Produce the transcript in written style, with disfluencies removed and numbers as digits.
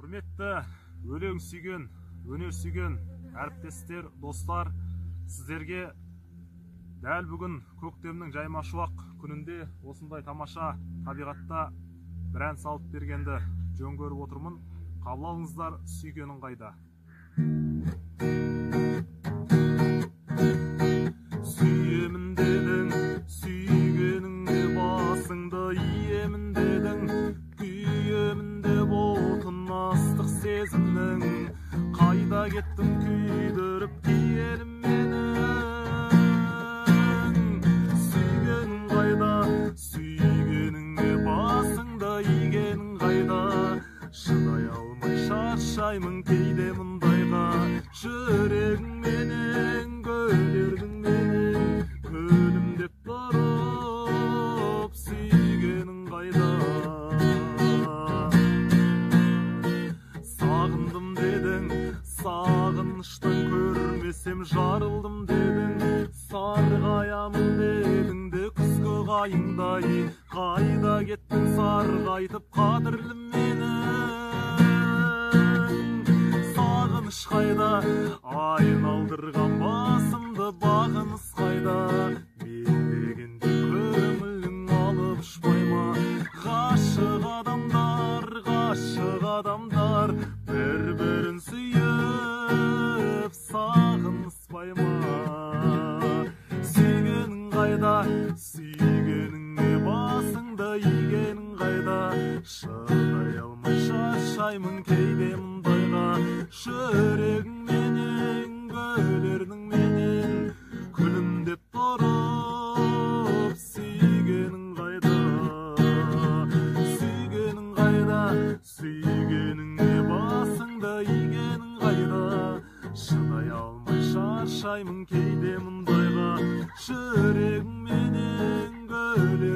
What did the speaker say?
Құрметті өлең сүйген, өнер сүйген әріптестер, достар, сіздерге дәл бүгін көктемнің жайма-шуақ күнінде осындай тамаша табиғатта бір ән салып бергенді жөн көріп отырмын. Қабыл алыңыздар, сүйгенің қайда. Сүйемін дедің, сүйгеніңе басыңды иемін дедің, күйемін деп отын астық сезімнің, қайда кеттің күйдіріп киелім менің. Сүйгенің қайда, сүйгеніңе басыңды игенің қайда, шыдай алмай шаршаймын кейде мұндайға, жүрегің менен көлердің менен көлім деп тұрып, сүйгенің қайда. Сағындым дедің, сағыныштан көрмесем жарылдым дедің, сарғаямын дедің де күзгі қайыңдай, қайда кеттің сарғайтып қадірлім қайда, айналдырған басымды бағыныс қайда, мен дегенде көңілің алып ұшпай ма? Ғашық адамдар бір-бірін сүйіп сағыныспай ма? Сүйгенің қайда, сүйгеніңе басыңды игенің қайда, шыдай алмай шаршаймын кейде мұндайға, жүрегің менен көлердің менен күлімдеп тұрып, сүйгенің қайда. Сүйгенің қайда, сүйгеніңе басыңды игенің қайда, шыдай алмай шаршаймын кейде мұндайға, жүрегің менен көлердің